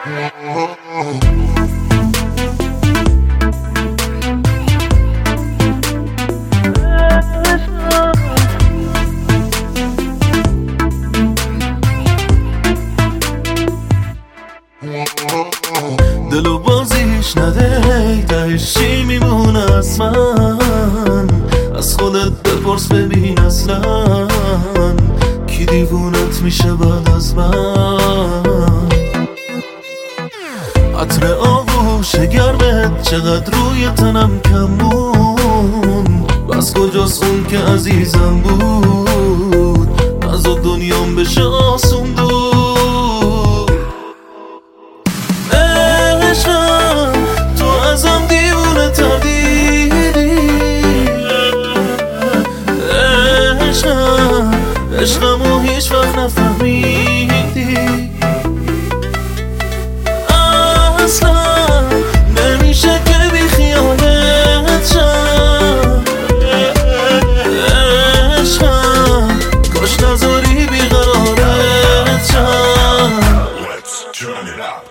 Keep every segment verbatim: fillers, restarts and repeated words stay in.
دلو بازیش نده تهش چی میمونه از من؟ از خودت بپرس ببین اصلا کی دیوونت میشه بعد از من؟ عطر آغوش گرمت چقدر روی تنم کم بود، بس کجاست اون که عزیزم بود از دنیام بشه آسون دور. عشقم تو ازم دیوونه تر دیدی، عشقم عشقمو هیچ وقت نفهمیدی، اصلا نمیشه که بی خیالت شم. عشقم کاش نذاری بیقرارت شم. Let's turn it up.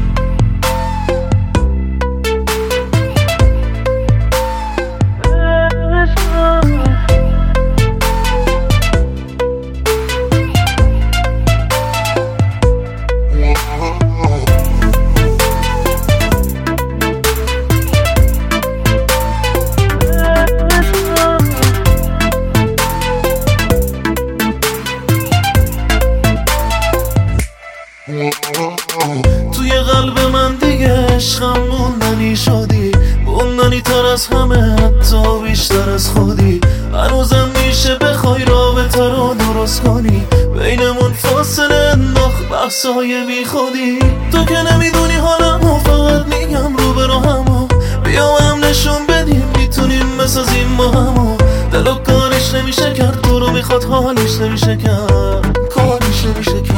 توی قلب من دیگه عشقم موندنی شدی، موندنی تر از همه حتی بیشتر از خودی. هنوزم میشه بخوای رابطه رو درست کنی، بینمون فاصله انداخت بحثای بی خودی. تو که نمیدونی حالمو فقط میگم رو به راهمو، بیا هم نشون بدیم میتونیم بسازیم با همو. دلو کارش نمیشه کرد، تو رو میخواد حالش نمیشه کرد، کارش نمیشه کرد.